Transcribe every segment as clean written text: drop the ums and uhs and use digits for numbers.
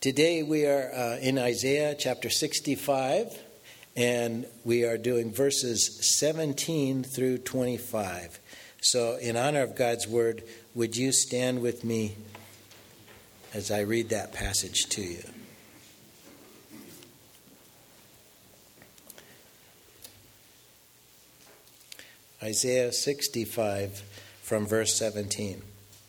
Today we are in Isaiah chapter 65, and we are doing verses 17 through 25. So in honor of God's word, would you stand with me as I read that passage to you? Isaiah 65 from verse 17.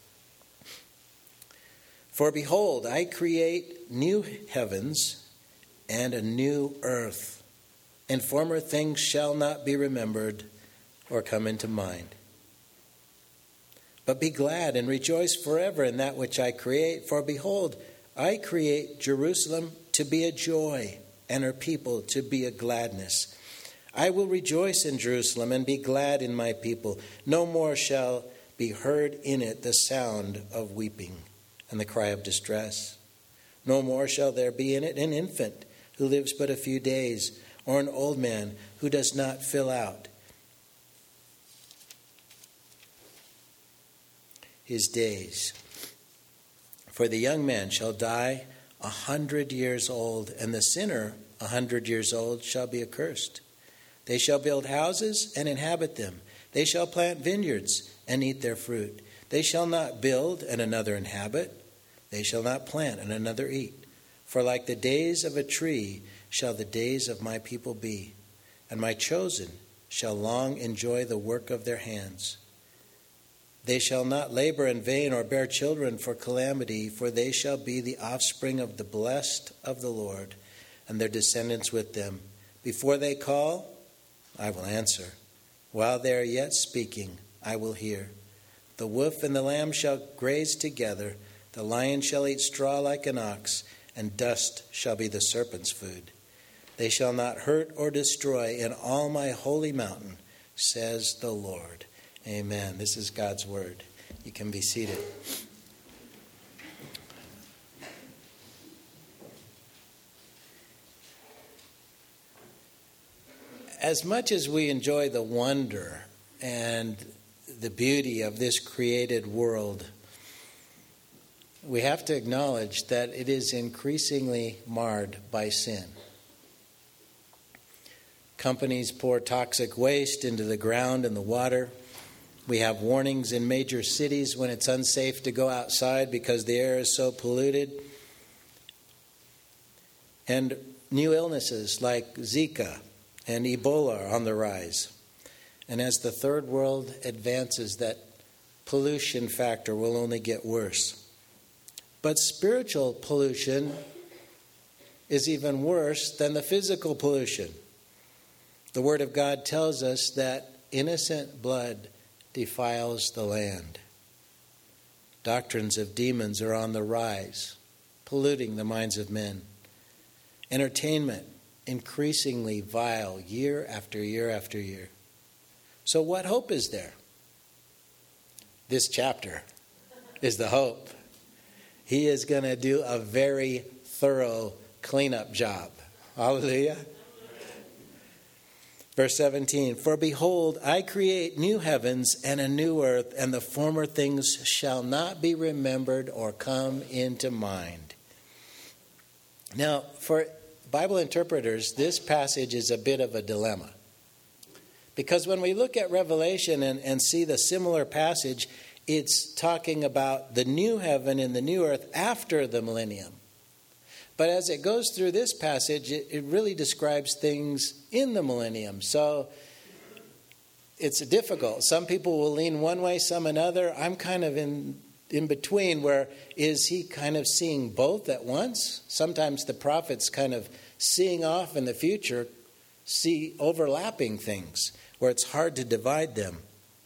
For behold, I create new heavens and a new earth, and former things shall not be remembered or come into mind. But be glad and rejoice forever in that which I create. For behold, I create Jerusalem to be a joy, and her people to be a gladness. I will rejoice in Jerusalem and be glad in my people. No more shall be heard in it the sound of weeping and the cry of distress. No more shall there be in it an infant who lives but a few days, or an old man who does not fill out his days. For the young man shall die 100 years old, and the sinner 100 years old shall be accursed. They shall build houses and inhabit them. They shall plant vineyards and eat their fruit. They shall not build and another inhabit. They shall not plant and another eat. For like the days of a tree shall the days of my people be, and my chosen shall long enjoy the work of their hands. They shall not labor in vain or bear children for calamity, for they shall be the offspring of the blessed of the Lord, and their descendants with them. Before they call, I will answer. While they are yet speaking, I will hear. The wolf and the lamb shall graze together. The lion shall eat straw like an ox, and dust shall be the serpent's food. They shall not hurt or destroy in all my holy mountain, says the Lord. Amen. This is God's word. You can be seated. As much as we enjoy the wonder and the beauty of this created world, we have to acknowledge that it is increasingly marred by sin. Companies pour toxic waste into the ground and the water. We have warnings in major cities when it's unsafe to go outside because the air is so polluted. And new illnesses like Zika and Ebola are on the rise. And as the third world advances, that pollution factor will only get worse. But spiritual pollution is even worse than the physical pollution. The Word of God tells us that innocent blood defiles the land. Doctrines of demons are on the rise, polluting the minds of men. Entertainment increasingly vile year after year after year. So what hope is there? This chapter is the hope. He is going to do a very thorough cleanup job. Hallelujah. Verse 17, for behold, I create new heavens and a new earth, and the former things shall not be remembered or come into mind. Now, for Bible interpreters, this passage is a bit of a dilemma. Because when we look at Revelation and see the similar passage, it's talking about the new heaven and the new earth after the millennium. But as it goes through this passage, it really describes things in the millennium. So it's difficult. Some people will lean one way, some another. I'm kind of in between, where is he kind of seeing both at once? Sometimes the prophets kind of seeing off in the future see overlapping things where it's hard to divide them.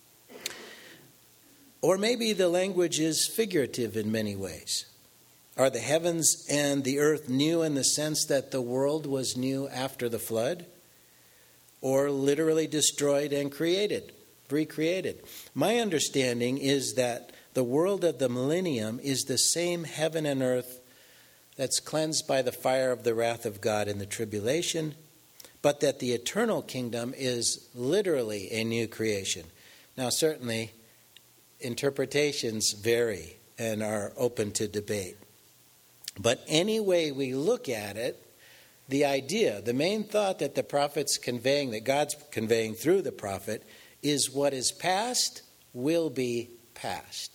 Or maybe the language is figurative in many ways. Are the heavens and the earth new in the sense that the world was new after the flood? Or literally destroyed and created, recreated? My understanding is that the world of the millennium is the same heaven and earth that's cleansed by the fire of the wrath of God in the tribulation, but that the eternal kingdom is literally a new creation. Now, certainly, interpretations vary and are open to debate. But any way we look at it, the idea, the main thought that the prophet's conveying, that God's conveying through the prophet, is what is past will be past.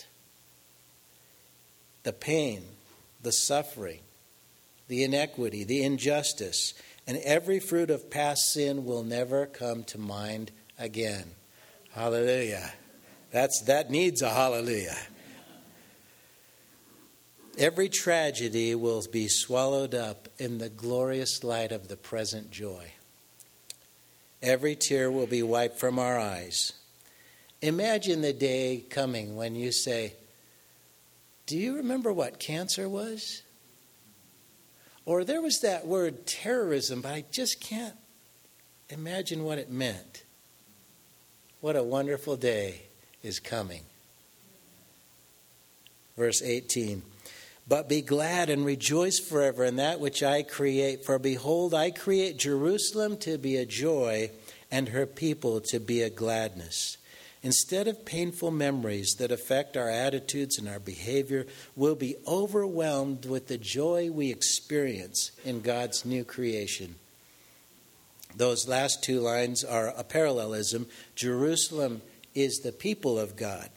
The pain, the suffering, the inequity, the injustice, and every fruit of past sin will never come to mind again. Hallelujah. That needs a hallelujah. Every tragedy will be swallowed up in the glorious light of the present joy. Every tear will be wiped from our eyes. Imagine the day coming when you say, "Do you remember what cancer was?" Or there was that word terrorism, but I just can't imagine what it meant. What a wonderful day is coming. Verse 18. But be glad and rejoice forever in that which I create. For behold, I create Jerusalem to be a joy and her people to be a gladness. Instead of painful memories that affect our attitudes and our behavior, we'll be overwhelmed with the joy we experience in God's new creation. Those last two lines are a parallelism. Jerusalem is the people of God.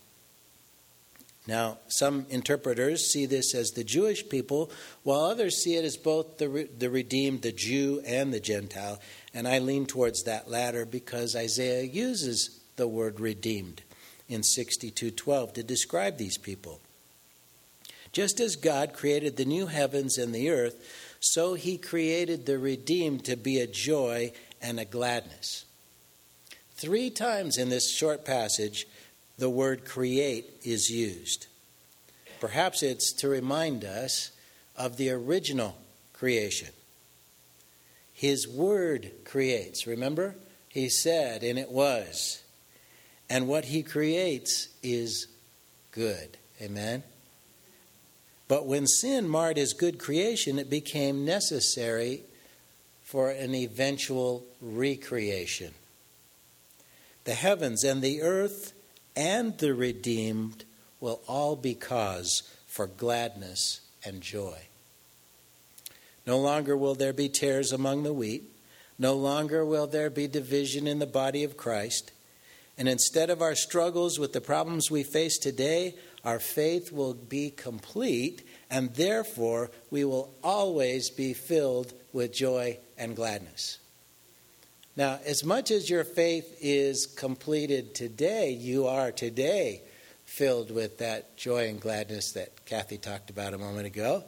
Now, some interpreters see this as the Jewish people, while others see it as both the redeemed, the Jew and the Gentile. And I lean towards that latter because Isaiah uses the word redeemed in 62:12 to describe these people. Just as God created the new heavens and the earth, so he created the redeemed to be a joy and a gladness. 3 times in this short passage, the word create is used. Perhaps it's to remind us of the original creation. His word creates. Remember? He said, and it was. And what he creates is good. Amen? But when sin marred his good creation, it became necessary for an eventual recreation. The heavens and the earth and the redeemed will all be cause for gladness and joy. No longer will there be tares among the wheat. No longer will there be division in the body of Christ. And instead of our struggles with the problems we face today, our faith will be complete, and therefore we will always be filled with joy and gladness. Now, as much as your faith is completed today, you are today filled with that joy and gladness that Kathy talked about a moment ago.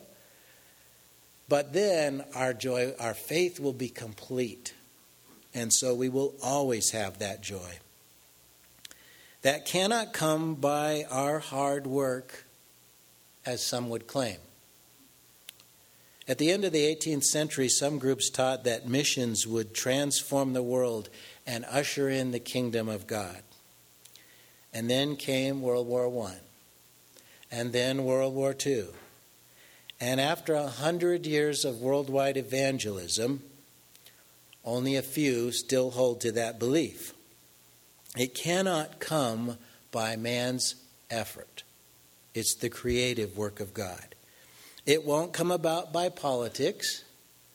But then our faith will be complete. And so we will always have that joy. That cannot come by our hard work, as some would claim. At the end of the 18th century, some groups taught that missions would transform the world and usher in the kingdom of God. And then came World War I, and then World War II. And after 100 years of worldwide evangelism, only a few still hold to that belief. It cannot come by man's effort. It's the creative work of God. It won't come about by politics.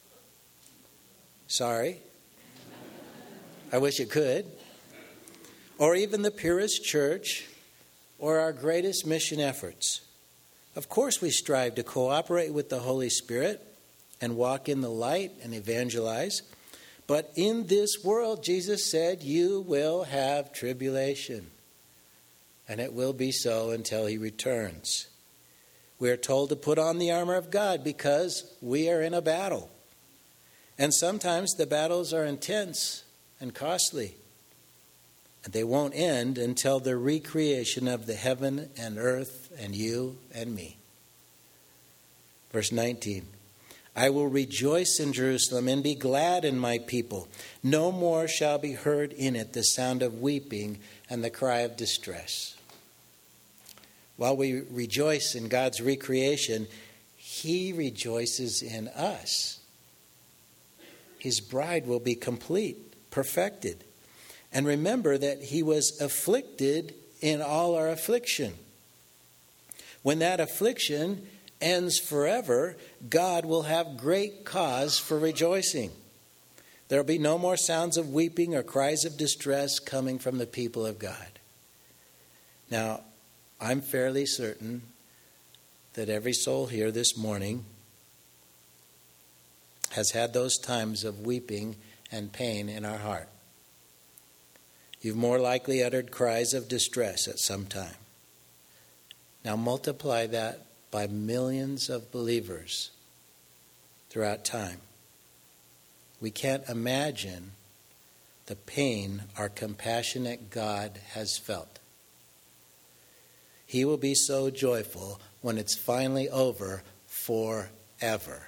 Sorry. I wish it could. Or even the purest church or our greatest mission efforts. Of course, we strive to cooperate with the Holy Spirit and walk in the light and evangelize. But in this world, Jesus said, you will have tribulation. And it will be so until he returns. We are told to put on the armor of God because we are in a battle. And sometimes the battles are intense and costly. And they won't end until the recreation of the heaven and earth and you and me. Verse 19. I will rejoice in Jerusalem and be glad in my people. No more shall be heard in it the sound of weeping and the cry of distress. While we rejoice in God's recreation, he rejoices in us. His bride will be complete, perfected. And remember that he was afflicted in all our affliction. When that affliction ends forever, God will have great cause for rejoicing. There will be no more sounds of weeping or cries of distress coming from the people of God. Now, I'm fairly certain that every soul here this morning has had those times of weeping and pain in our heart. You've more likely uttered cries of distress at some time. Now multiply that by millions of believers throughout time. We can't imagine the pain our compassionate God has felt. He will be so joyful when it's finally over forever.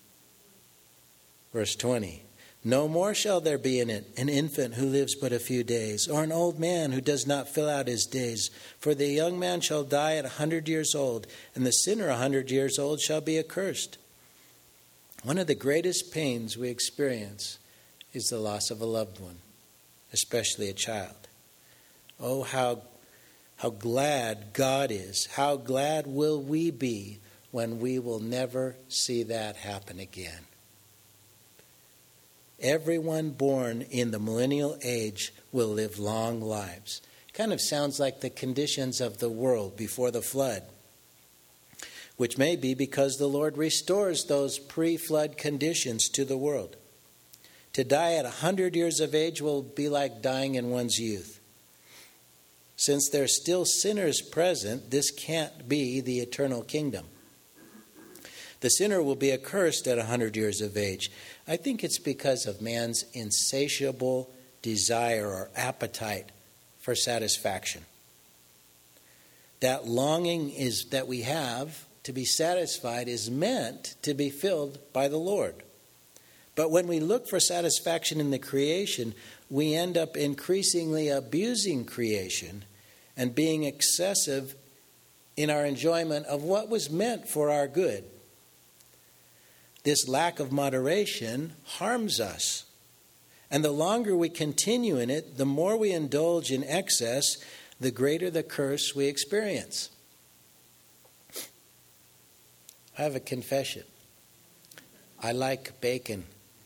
Verse 20, no more shall there be in it an infant who lives but a few days, or an old man who does not fill out his days. For the young man shall die at 100 years old, and the sinner 100 years old shall be accursed. One of the greatest pains we experience is the loss of a loved one, especially a child. Oh, how glad God is. How glad will we be when we will never see that happen again. Everyone born in the millennial age will live long lives. Kind of sounds like the conditions of the world before the flood, which may be because the Lord restores those pre-flood conditions to the world. To die at 100 years of age will be like dying in one's youth. Since there's still sinners present, this can't be the eternal kingdom. The sinner will be accursed at 100 years of age. I think it's because of man's insatiable desire or appetite for satisfaction. That longing is that we have to be satisfied is meant to be filled by the Lord. But when we look for satisfaction in the creation, we end up increasingly abusing creation and being excessive in our enjoyment of what was meant for our good. This lack of moderation harms us. And the longer we continue in it, the more we indulge in excess, the greater the curse we experience. I have a confession. I like bacon.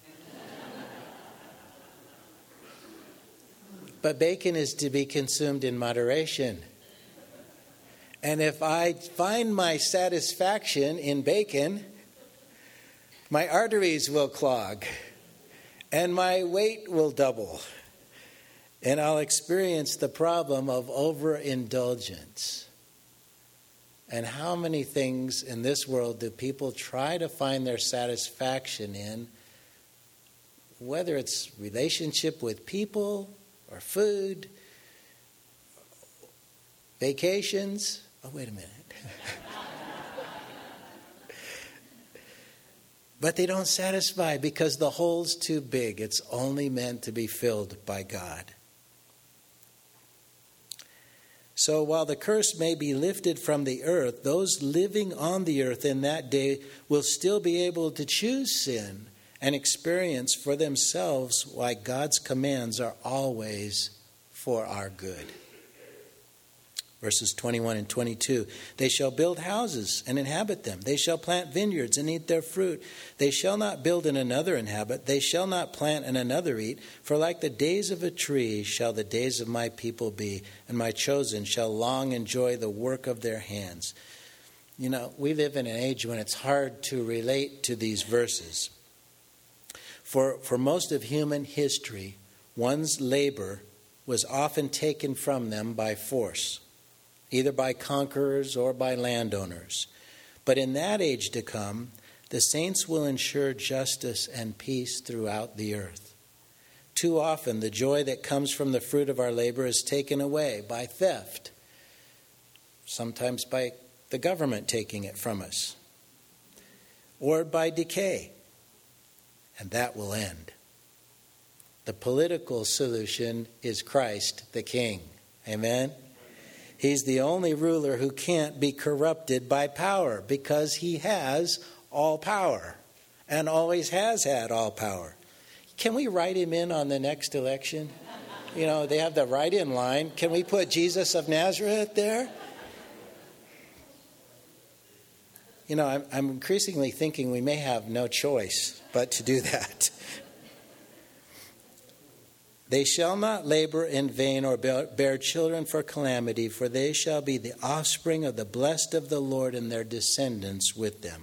But bacon is to be consumed in moderation. And if I find my satisfaction in bacon, my arteries will clog, and my weight will double, and I'll experience the problem of overindulgence. And how many things in this world do people try to find their satisfaction in, whether it's relationship with people or food, vacations? Oh, wait a minute. But they don't satisfy because the hole's too big. It's only meant to be filled by God. So while the curse may be lifted from the earth, those living on the earth in that day will still be able to choose sin and experience for themselves why God's commands are always for our good. Verses 21 and 22, they shall build houses and inhabit them. They shall plant vineyards and eat their fruit. They shall not build and another inhabit. They shall not plant and another eat. For like the days of a tree shall the days of my people be, and my chosen shall long enjoy the work of their hands. You know, we live in an age when it's hard to relate to these verses. For most of human history, one's labor was often taken from them by force, either by conquerors or by landowners. But in that age to come, the saints will ensure justice and peace throughout the earth. Too often, the joy that comes from the fruit of our labor is taken away by theft, sometimes by the government taking it from us, or by decay. And that will end. The political solution is Christ the King. Amen? He's the only ruler who can't be corrupted by power because he has all power and always has had all power. Can we write him in on the next election? You know, they have the write-in line. Can we put Jesus of Nazareth there? I'm increasingly thinking we may have no choice but to do that. They shall not labor in vain or bear children for calamity, for they shall be the offspring of the blessed of the Lord, and their descendants with them.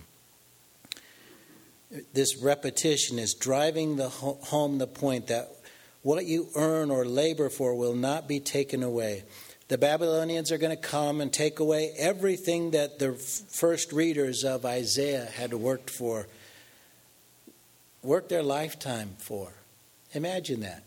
This repetition is driving home the point that what you earn or labor for will not be taken away. The Babylonians are going to come and take away everything that the first readers of Isaiah had worked their lifetime for. Imagine that.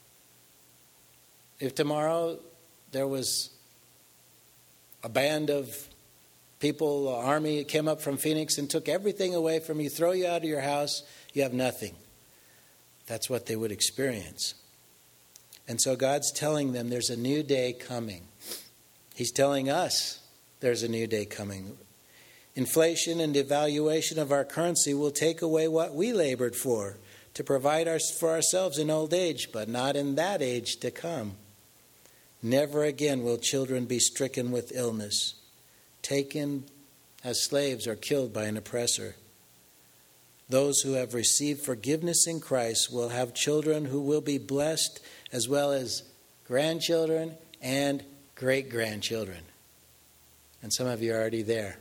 If tomorrow there was a band of people, an army came up from Phoenix and took everything away from you, throw you out of your house, you have nothing. That's what they would experience. And so God's telling them there's a new day coming. He's telling us there's a new day coming. Inflation and devaluation of our currency will take away what we labored for to provide for ourselves in old age, but not in that age to come. Never again will children be stricken with illness, taken as slaves, or killed by an oppressor. Those who have received forgiveness in Christ will have children who will be blessed, as well as grandchildren and great-grandchildren. And some of you are already there.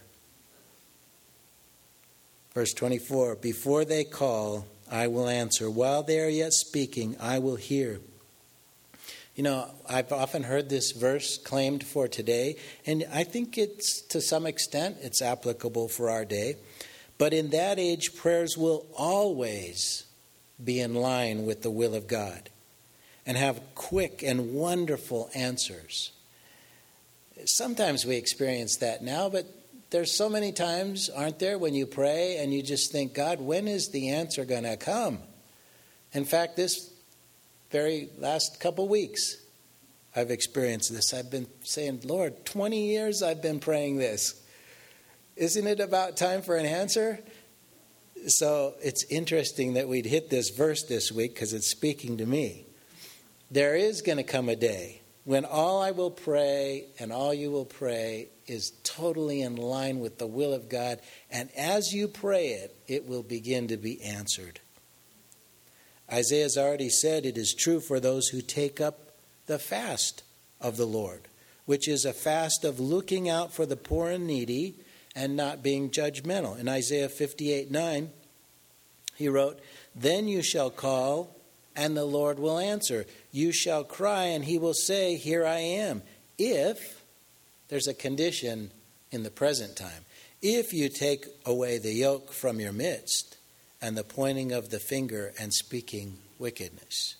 Verse 24, before they call, I will answer. While they are yet speaking, I will hear. I've often heard this verse claimed for today, and I think it's, to some extent, it's applicable for our day. But in that age, prayers will always be in line with the will of God and have quick and wonderful answers. Sometimes we experience that now, but there's so many times, aren't there, when you pray and you just think, God, when is the answer going to come? In fact, this very last couple weeks, I've experienced this. I've been saying, Lord, 20 years I've been praying this. Isn't it about time for an answer? So it's interesting that we'd hit this verse this week because it's speaking to me. There is going to come a day when all I will pray and all you will pray is totally in line with the will of God. And as you pray it, it will begin to be answered. Isaiah's already said it is true for those who take up the fast of the Lord, which is a fast of looking out for the poor and needy and not being judgmental. In Isaiah 58:9, he wrote, then you shall call, and the Lord will answer. You shall cry, and he will say, here I am. If, there's a condition in the present time, if you take away the yoke from your midst, and the pointing of the finger and speaking wickedness.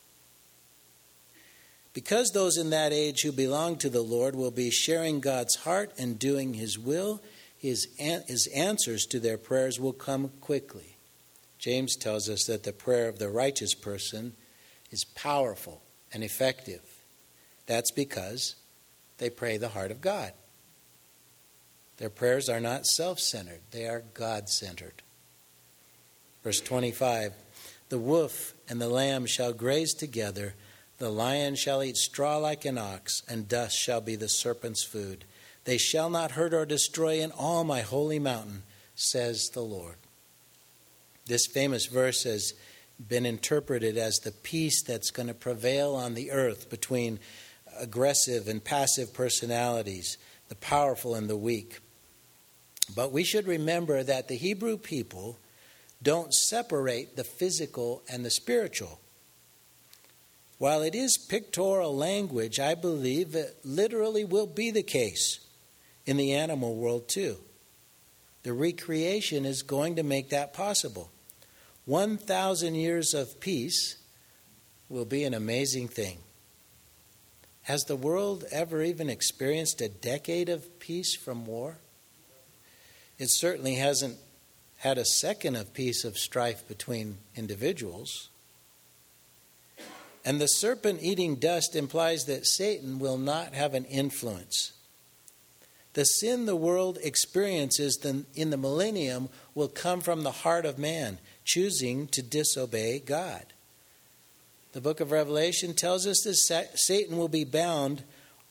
Because those in that age who belong to the Lord will be sharing God's heart and doing his will, his answers to their prayers will come quickly. James tells us that the prayer of the righteous person is powerful and effective. That's because they pray the heart of God. Their prayers are not self-centered, they are God-centered. Verse 25, the wolf and the lamb shall graze together, the lion shall eat straw like an ox, and dust shall be the serpent's food. They shall not hurt or destroy in all my holy mountain, says the Lord. This famous verse has been interpreted as the peace that's going to prevail on the earth between aggressive and passive personalities, the powerful and the weak. But we should remember that the Hebrew people don't separate the physical and the spiritual. While it is pictorial language, I believe it literally will be the case in the animal world too. The recreation is going to make that possible. 1,000 years of peace will be an amazing thing. Has the world ever even experienced a decade of peace from war? It certainly hasn't had a second of peace of strife between individuals. And the serpent eating dust implies that Satan will not have an influence. The sin the world experiences in the millennium will come from the heart of man, choosing to disobey God. The book of Revelation tells us that Satan will be bound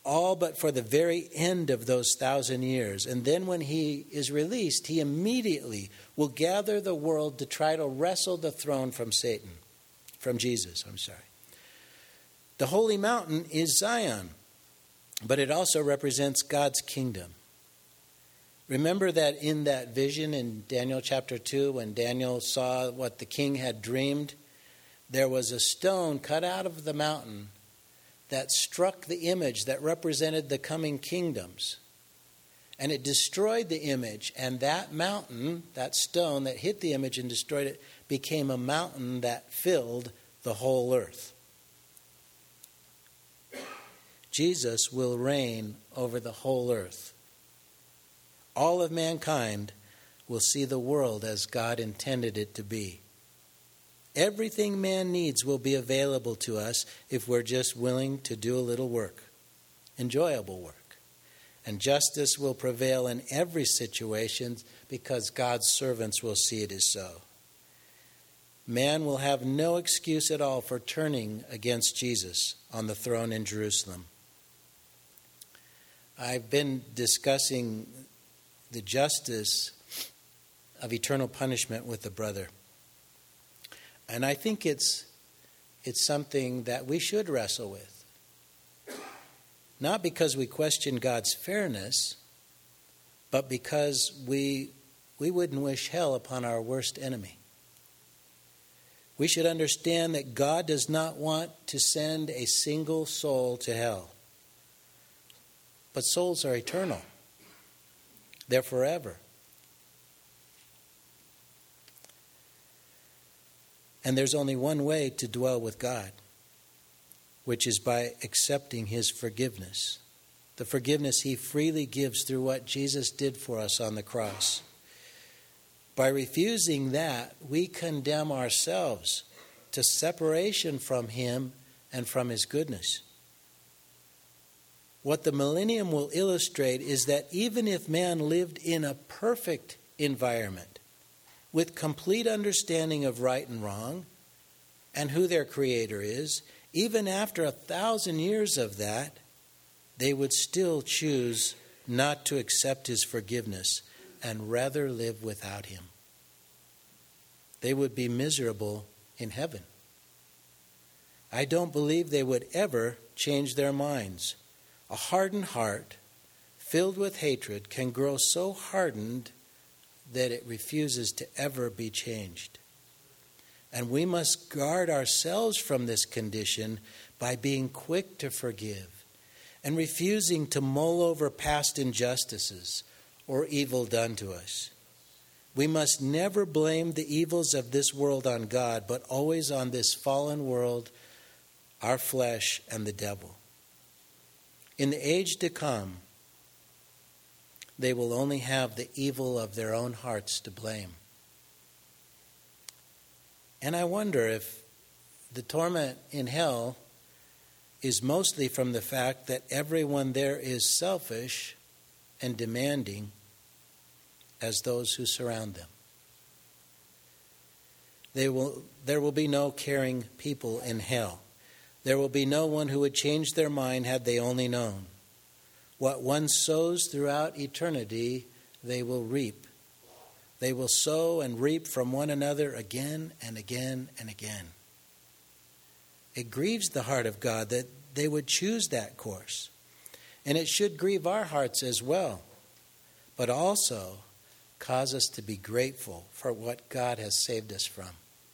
all but for the very end of those 1,000 years. And then when he is released, he immediately will gather the world to try to wrestle the throne from Jesus. The holy mountain is Zion, but it also represents God's kingdom. Remember that in that vision in Daniel chapter 2, when Daniel saw what the king had dreamed, there was a stone cut out of the mountain that struck the image that represented the coming kingdoms. And it destroyed the image, and that mountain, that stone that hit the image and destroyed it, became a mountain that filled the whole earth. Jesus will reign over the whole earth. All of mankind will see the world as God intended it to be. Everything man needs will be available to us if we're just willing to do a little work, enjoyable work. And justice will prevail in every situation because God's servants will see it as so. Man will have no excuse at all for turning against Jesus on the throne in Jerusalem. I've been discussing the justice of eternal punishment with a brother. And I think it's something that we should wrestle with. Not because we question God's fairness, but because we wouldn't wish hell upon our worst enemy. We should understand that God does not want to send a single soul to hell. But souls are eternal. They're forever. And there's only one way to dwell with God, which is by accepting his forgiveness. The forgiveness he freely gives through what Jesus did for us on the cross. By refusing that, we condemn ourselves to separation from him and from his goodness. What the millennium will illustrate is that even if man lived in a perfect environment, with complete understanding of right and wrong and who their creator is, even after 1,000 years of that, they would still choose not to accept his forgiveness and rather live without him. They would be miserable in heaven. I don't believe they would ever change their minds. A hardened heart, filled with hatred, can grow so hardened that it refuses to ever be changed. And we must guard ourselves from this condition by being quick to forgive and refusing to mull over past injustices or evil done to us. We must never blame the evils of this world on God, but always on this fallen world, our flesh, and the devil. In the age to come, they will only have the evil of their own hearts to blame. And I wonder if the torment in hell is mostly from the fact that everyone there is selfish and demanding as those who surround them. There will be no caring people in hell. There will be no one who would change their mind had they only known. What one sows throughout eternity, they will reap. They will sow and reap from one another again and again and again. It grieves the heart of God that they would choose that course. And it should grieve our hearts as well, but also cause us to be grateful for what God has saved us from.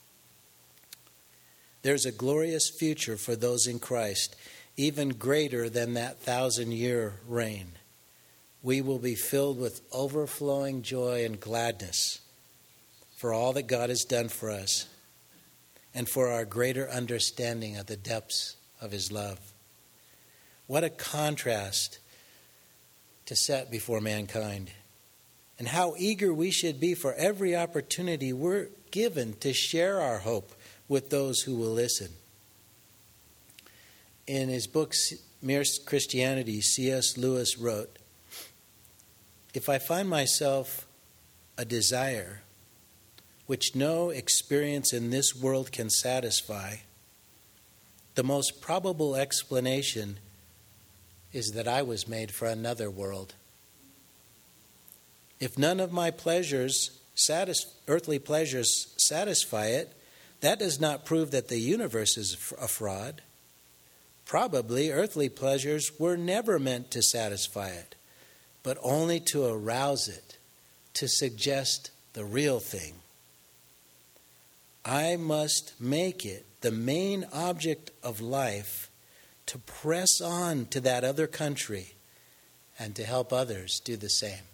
There's a glorious future for those in Christ, even greater than that 1,000-year reign. We will be filled with overflowing joy and gladness for all that God has done for us and for our greater understanding of the depths of his love. What a contrast to set before mankind, and how eager we should be for every opportunity we're given to share our hope with those who will listen. In his book, Mere Christianity, C.S. Lewis wrote, "If I find myself a desire which no experience in this world can satisfy, the most probable explanation is that I was made for another world. If none of my earthly pleasures satisfy it, that does not prove that the universe is a fraud. Probably earthly pleasures were never meant to satisfy it, but only to arouse it, to suggest the real thing. I must make it the main object of life to press on to that other country and to help others do the same.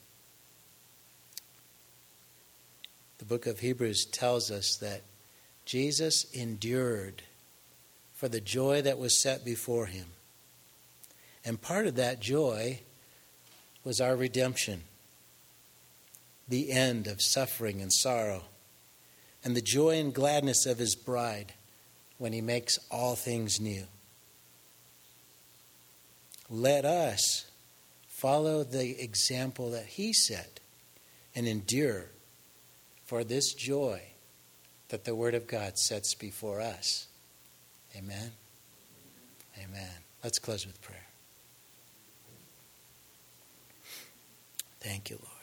The book of Hebrews tells us that Jesus endured for the joy that was set before him. And part of that joy was our redemption, the end of suffering and sorrow, and the joy and gladness of his bride when he makes all things new. Let us follow the example that he set and endure for this joy that the Word of God sets before us. Amen. Amen. Let's close with prayer. Thank you, Lord.